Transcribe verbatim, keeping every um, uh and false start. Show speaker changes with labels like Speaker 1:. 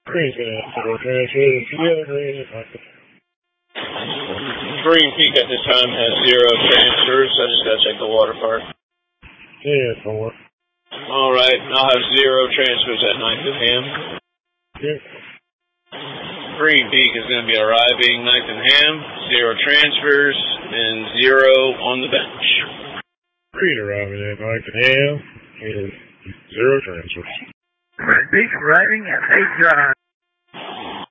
Speaker 1: Green
Speaker 2: Peak at this time has zero transfers. I just gotta check the water part.
Speaker 1: Yeah, four.
Speaker 2: Alright, I'll have zero transfers at nine Ham.
Speaker 1: Yes.
Speaker 2: Green Peak is going to be arriving ninth and Ham, zero transfers, and zero on the bench.
Speaker 1: Green arriving at ninth and Ham is zero transfers.
Speaker 3: Green Peak arriving at eight Drive.